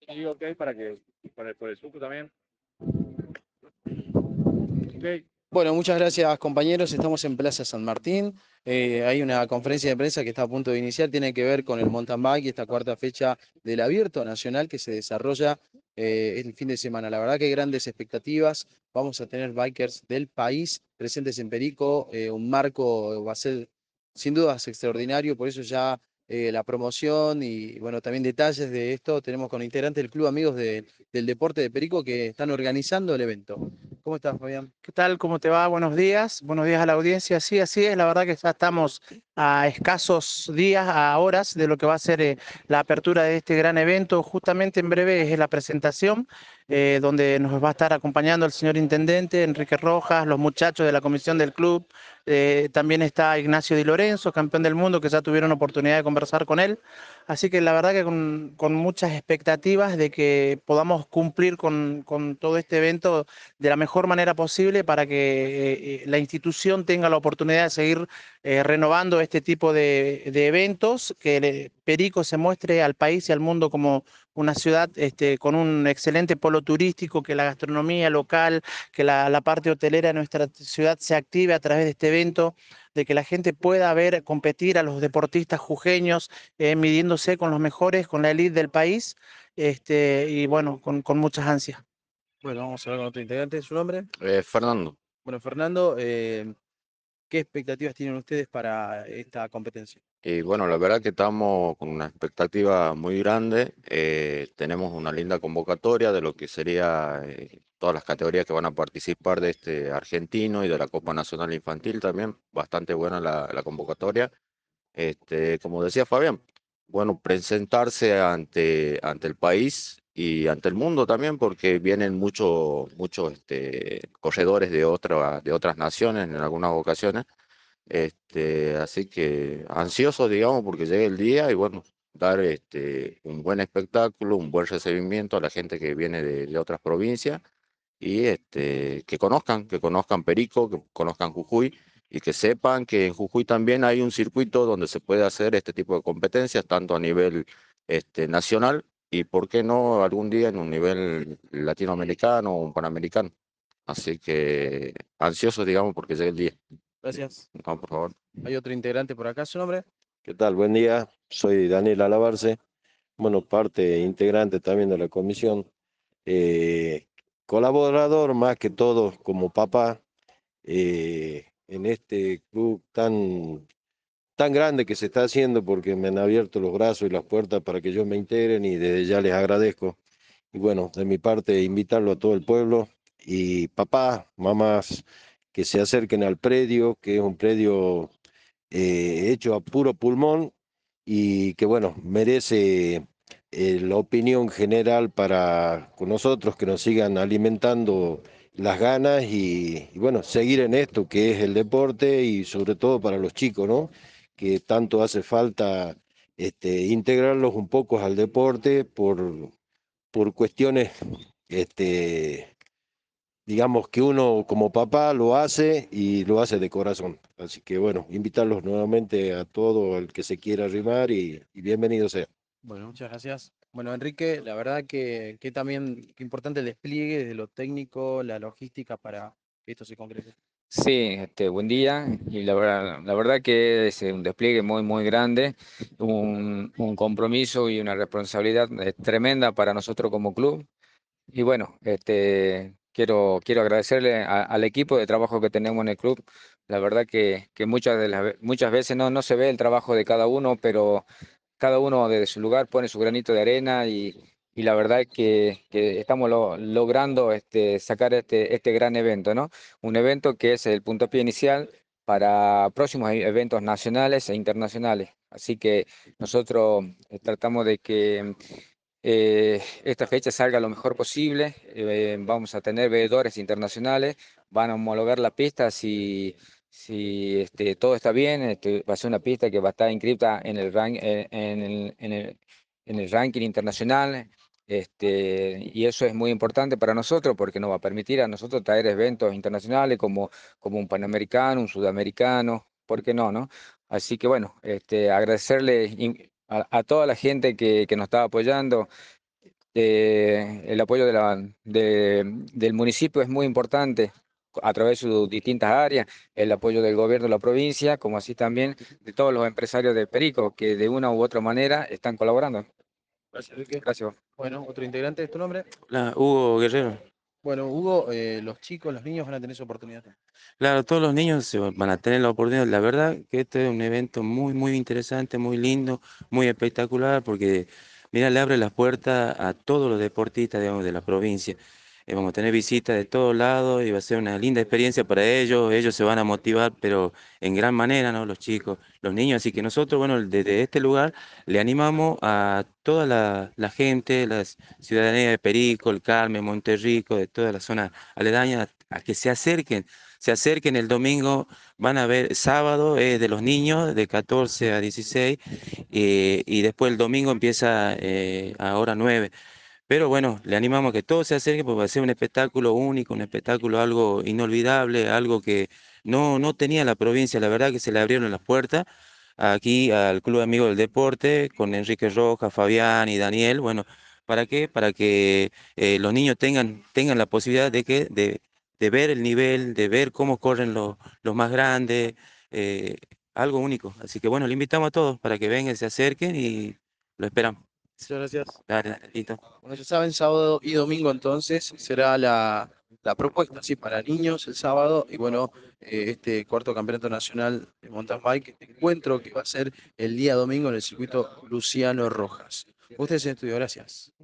Sí, ok, para que por el suco también. Ok. Bueno, muchas gracias compañeros. Estamos en Plaza San Martín. Hay una conferencia de prensa que está a punto de iniciar. Tiene que ver con el mountain bike y esta cuarta fecha del Abierto Nacional que se desarrolla el fin de semana. La verdad que hay grandes expectativas. Vamos a tener bikers del país presentes en Perico. Un marco va a ser sin dudas extraordinario. Por eso ya la promoción y bueno, también detalles de esto tenemos con integrantes del Club Amigos del Deporte de Perico que están organizando el evento. ¿Cómo estás, Fabián? ¿Qué tal? ¿Cómo te va? Buenos días. Buenos días a la audiencia. Sí, así es. La verdad que ya estamos a escasos días, a horas de lo que va a ser la apertura de este gran evento. Justamente en breve es la presentación, donde nos va a estar acompañando el señor Intendente, Enrique Rojas, los muchachos de la comisión del club. También está Ignacio Di Lorenzo, campeón del mundo, que ya tuvieron oportunidad de conversar con él. Así que la verdad que con muchas expectativas de que podamos cumplir con todo este evento de la mejor manera posible para que la institución tenga la oportunidad de seguir renovando este tipo de eventos, que Perico se muestre al país y al mundo como una ciudad con un excelente polo turístico, que la gastronomía local, que la parte hotelera de nuestra ciudad se active a través de este evento, de que la gente pueda ver competir a los deportistas jujeños, midiéndose con los mejores, con la elite del país, y bueno, con muchas ansias. Bueno, vamos a hablar con otro integrante. ¿Su nombre? Fernando. Bueno, Fernando, ¿qué expectativas tienen ustedes para esta competencia? Y bueno, la verdad que estamos con una expectativa muy grande. Tenemos una linda convocatoria de lo que sería todas las categorías que van a participar de este argentino y de la Copa Nacional Infantil también. Bastante buena la convocatoria. Como decía Fabián, bueno, presentarse ante el país y ante el mundo también, porque vienen muchos corredores de otras naciones en algunas ocasiones. Así que ansioso, digamos, porque llegue el día y bueno, dar un buen espectáculo, un buen recibimiento a la gente que viene de otras provincias y que conozcan Perico, que conozcan Jujuy y que sepan que en Jujuy también hay un circuito donde se puede hacer este tipo de competencias, tanto a nivel nacional y, ¿por qué no, algún día en un nivel latinoamericano o un panamericano? Así que ansioso, digamos, porque llegue el día. Gracias. No, por favor. ¿Hay otro integrante por acá? ¿Su nombre? ¿Qué tal? Buen día. Soy Daniel Alabarce, bueno, parte integrante también de la comisión, eh, colaborador más que todo como papá en este club tan grande que se está haciendo porque me han abierto los brazos y las puertas para que yo me integren y desde ya les agradezco. Y bueno, de mi parte, invitarlo a todo el pueblo y papá, mamás, que se acerquen al predio, que es un predio hecho a puro pulmón y que bueno, merece la opinión general para con nosotros, que nos sigan alimentando las ganas y bueno, seguir en esto que es el deporte y sobre todo para los chicos, ¿no? Que tanto hace falta integrarlos un poco al deporte por cuestiones este, digamos que uno como papá lo hace y lo hace de corazón. Así que bueno, invitarlos nuevamente a todo el que se quiera arrimar y bienvenido sea. Bueno, muchas gracias. Bueno, Enrique, la verdad que también qué importante el despliegue desde lo técnico, la logística para que esto se concrete. Sí, buen día. Y la verdad que es un despliegue muy grande, un compromiso y una responsabilidad tremenda para nosotros como club. Y bueno, quiero agradecerle al equipo de trabajo que tenemos en el club. La verdad que muchas veces no se ve el trabajo de cada uno, pero cada uno desde su lugar pone su granito de arena y la verdad que estamos logrando sacar este gran evento, ¿no? Un evento que es el puntapié inicial para próximos eventos nacionales e internacionales. Así que nosotros tratamos de que esta fecha salga lo mejor posible. Vamos a tener veedores internacionales, van a homologar la pista si todo está bien. Va a ser una pista que va a estar inscrita en el, en el ranking internacional. Y eso es muy importante para nosotros porque nos va a permitir a nosotros traer eventos internacionales como un panamericano, un sudamericano, ¿por qué no? Así que bueno, agradecerle a toda la gente que nos está apoyando. El apoyo del municipio es muy importante a través de sus distintas áreas, el apoyo del gobierno de la provincia, como así también de todos los empresarios de Perico, que de una u otra manera están colaborando. Gracias, Enrique. Gracias. Bueno, otro integrante, ¿es tu nombre? Hola, Hugo Guerrero. Bueno, Hugo, los chicos, los niños van a tener esa oportunidad. Claro, todos los niños van a tener la oportunidad. La verdad que este es un evento muy, muy interesante, muy lindo, muy espectacular, porque, mira, le abre las puertas a todos los deportistas, digamos, de la provincia. Vamos a tener visitas de todos lados y va a ser una linda experiencia para ellos. Ellos se van a motivar, pero en gran manera, ¿no? Los chicos, los niños. Así que nosotros, bueno, desde este lugar le animamos a toda la gente, la ciudadanía de Perico, el Carmen, Monterrico, de toda la zona aledaña, a que se acerquen el domingo, van a ver, sábado es de los niños de 14 a 16 y después el domingo empieza a hora 9. Pero bueno, le animamos a que todos se acerquen porque va a ser un espectáculo único, un espectáculo algo inolvidable, algo que no tenía la provincia, la verdad que se le abrieron las puertas aquí al Club Amigo del Deporte con Enrique Rojas, Fabián y Daniel. Bueno, ¿para qué? Para que los niños tengan la posibilidad de ver el nivel, de ver cómo corren los más grandes, eh, algo único. Así que bueno, le invitamos a todos para que vengan, se acerquen y lo esperamos. Muchas gracias. Dale, dale, listo. Bueno, ya saben, sábado y domingo entonces será la propuesta, sí, para niños el sábado y bueno, este cuarto campeonato nacional de mountain bike, encuentro que va a ser el día domingo en el circuito Luciano Rojas. Ustedes en estudio, gracias.